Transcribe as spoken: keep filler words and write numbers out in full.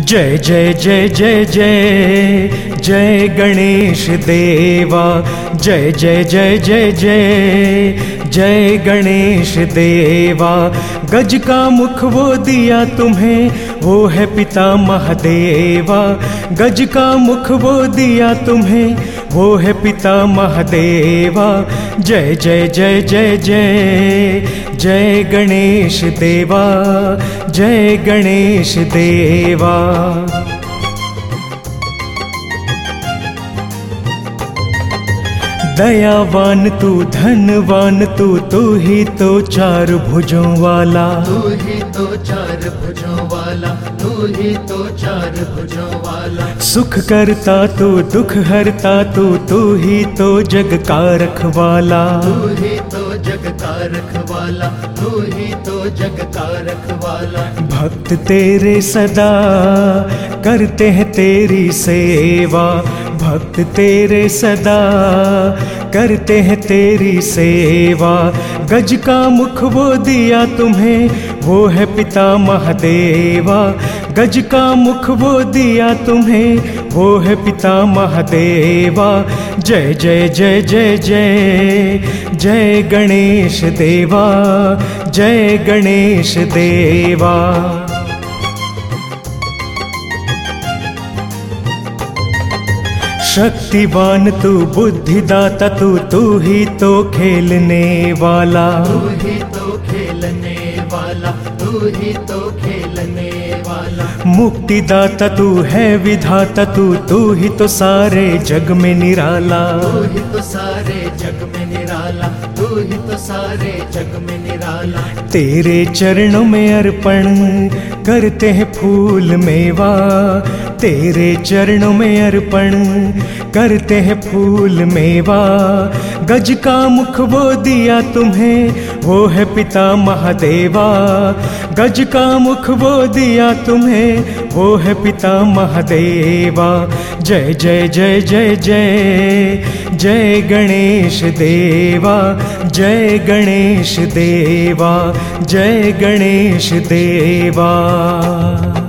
जय जय जय जय जय जय गणेश देवा। जय जय जय जय जय जय गणेश देवा। गज का मुख वो दिया तुम्हें, वो है पिता महादेवा। गज का मुख वो दिया तुम्हें, वो है पिता महादेवा। जय जय जय जय जय जय गणेश देवा। जय गणेश देवा। दयावान तू धनवान तू, तू ही तो चार भुजों वाला। तू ही तो चार भुजों वाला, तू ही तो चार भुजों वाला। सुख करता तू दुख हरता तू, तू ही तो जग का रखवाला। तू ही तो जग का रखवाला, तू ही तो जग का रखवाला। भक्त तेरे सदा करते हैं तेरी सेवा। भक्त तेरे सदा करते हैं तेरी सेवा। गज का मुख वो दिया तुम्हें, वो है पिता महादेवा। गज का मुख वो दिया तुम्हें, वो है पिता महादेवा। जय जय जय जय जय जय गणेश देवा। जय गणेश देवा। शक्तिवान तू बुद्धिदाता तू, तू ही तो खेलने वाला। तू ही तो खेलने वाला, तू ही तो खेलने वाला। मुक्तिदाता तू है विधाता तू, तू ही तो सारे जग में निराला। तू ही तो सारे जग में निराला, तू ही तो सारे जग में निराला। तेरे चरणों में अर्पण करते हैं फूल मेवा। तेरे चरणों में अर्पण करते हैं फूल मेवा। गज का मुख वो दिया तुम्हें, वो है पिता महादेवा। गज का मुख वो दिया तुम्हें, वो है पिता महादेवा। जय जय जय जय जय जय गणेश देवा। जय गणेश देवा। जय गणेश देवा।